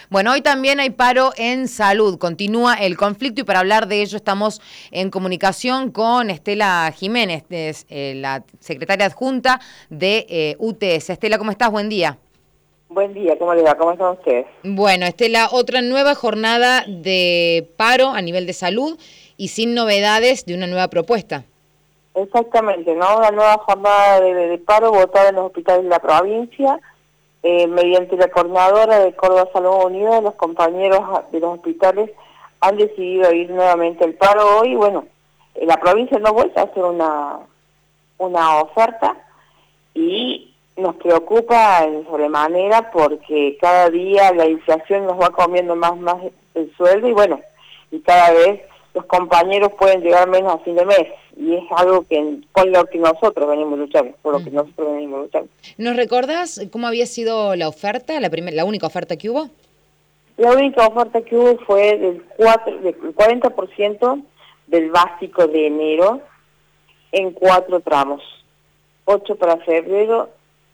Bueno, hoy también hay paro en salud, continúa el conflicto y para hablar de ello estamos en comunicación con Estela Jiménez, es, la secretaria adjunta de UTS. Estela, ¿cómo estás? Buen día. Buen día, ¿cómo le va? ¿Cómo están ustedes? Bueno, Estela, otra nueva jornada de paro a nivel de salud y sin novedades de una nueva propuesta. Exactamente, ¿no? Una nueva jornada de paro votada en los hospitales de la provincia, mediante la coordinadora de Córdoba Salud Unida, los compañeros de los hospitales han decidido ir nuevamente al paro hoy. Bueno, la provincia no vuelve a hacer una oferta y nos preocupa en sobremanera porque cada día la inflación nos va comiendo más el sueldo y bueno, y cada vez los compañeros pueden llegar menos a fin de mes y es algo que con lo que nosotros venimos luchando, por lo que nosotros venimos luchando. ¿Nos recordás cómo había sido la oferta, la única oferta que hubo? La única oferta que hubo fue del 40% del básico de enero en 4 tramos, 8 para febrero,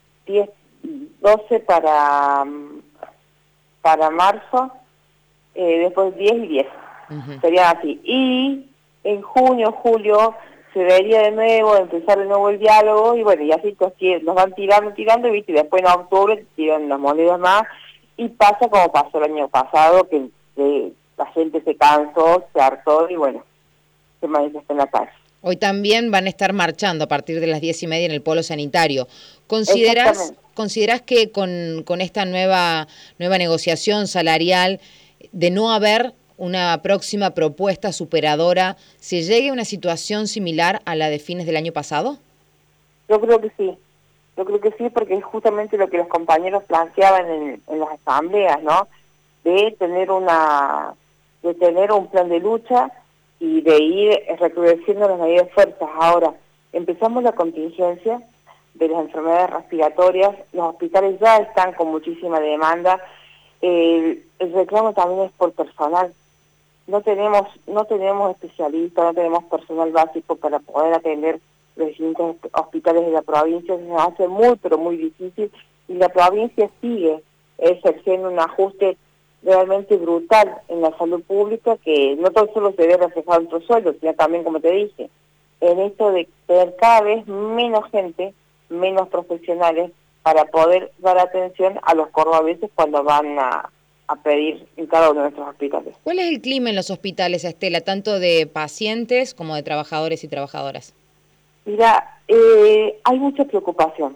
12 para marzo, después 10 y 10. Sería así. Y en junio, julio, se vería de nuevo, empezar de nuevo el diálogo, y bueno, y así nos van tirando, ¿viste? Y después en octubre tiran las monedas más, y pasa como pasó el año pasado, que la gente se cansó, se hartó, y bueno, se manifestó en la calle. Hoy también van a estar marchando a partir de las 10:30 en el polo sanitario. ¿Considerás que con esta nueva negociación salarial, de no haber una próxima propuesta superadora, se llegue a una situación similar a la de fines del año pasado? Yo creo que sí, porque es justamente lo que los compañeros planteaban en las asambleas, ¿no? De tener un plan de lucha y de ir recrudeciendo las medidas fuertes. Ahora, empezamos la contingencia de las enfermedades respiratorias, los hospitales ya están con muchísima demanda, el reclamo también es por personal. No tenemos especialistas, no tenemos personal básico para poder atender los distintos hospitales de la provincia, se nos hace muy, pero muy difícil, y la provincia sigue ejerciendo un ajuste realmente brutal en la salud pública, que no tan solo se ve reflejado en tu sueldo, sino también, como te dije, en esto de tener cada vez menos gente, menos profesionales, para poder dar atención a los cordobeses cuando van a pedir en cada uno de nuestros hospitales. ¿Cuál es el clima en los hospitales, Estela, tanto de pacientes como de trabajadores y trabajadoras? Mira, hay mucha preocupación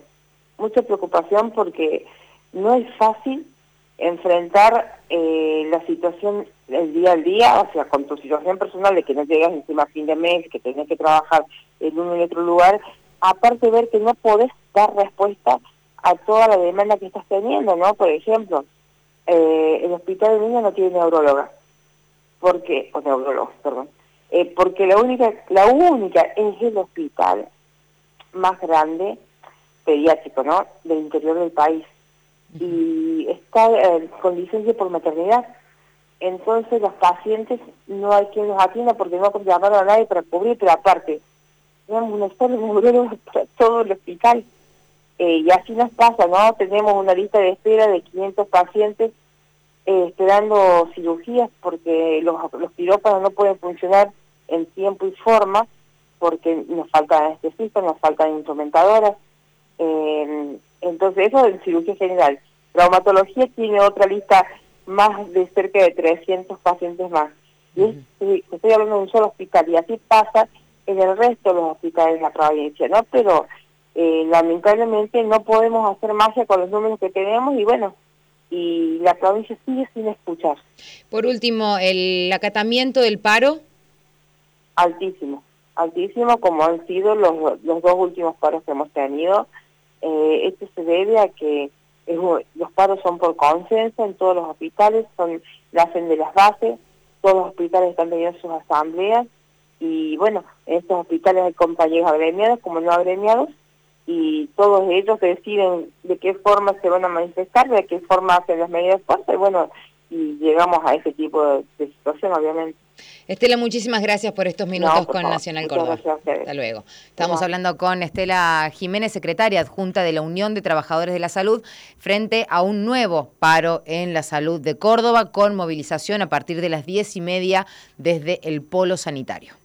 porque no es fácil enfrentar la situación el día al día, o sea, con tu situación personal de que no llegas encima a fin de mes, que tenés que trabajar en uno y otro lugar, aparte de ver que no podés dar respuesta a toda la demanda que estás teniendo, ¿no? Por ejemplo, el hospital de niños no tiene neuróloga, porque la única es el hospital más grande pediátrico, ¿no?, del interior del país, y está con licencia por maternidad. Entonces los pacientes no hay quien los atienda porque no llamaron a nadie para cubrir, pero aparte tenemos una sola neuróloga para todo el hospital. Y así nos pasa, ¿no? Tenemos una lista de espera de 500 pacientes esperando cirugías porque los quirófanos no pueden funcionar en tiempo y forma porque nos faltan anestesistas, nos faltan instrumentadoras. Entonces eso en cirugía general. Traumatología tiene otra lista más de cerca de 300 pacientes más. Y estoy hablando de un solo hospital y así pasa en el resto de los hospitales de la provincia, ¿no? Pero lamentablemente no podemos hacer magia con los números que tenemos y bueno, y la provincia sigue sin escuchar. Por último, el acatamiento del paro. Altísimo como han sido los 2 últimos paros que hemos tenido. Esto se debe a que los paros son por consenso en todos los hospitales, nacen de las bases, todos los hospitales están teniendo sus asambleas y bueno, en estos hospitales hay compañeros agremiados como no agremiados y todos ellos deciden de qué forma se van a manifestar, de qué forma hacen las medidas de fuerza y bueno, y llegamos a ese tipo de situación, obviamente. Estela, muchísimas gracias por estos minutos con favor. Nacional Córdoba. Hasta luego. Estamos No. hablando con Estela Jiménez, secretaria adjunta de la Unión de Trabajadores de la Salud, frente a un nuevo paro en la salud de Córdoba, con movilización a partir de las 10:30 desde el Polo Sanitario.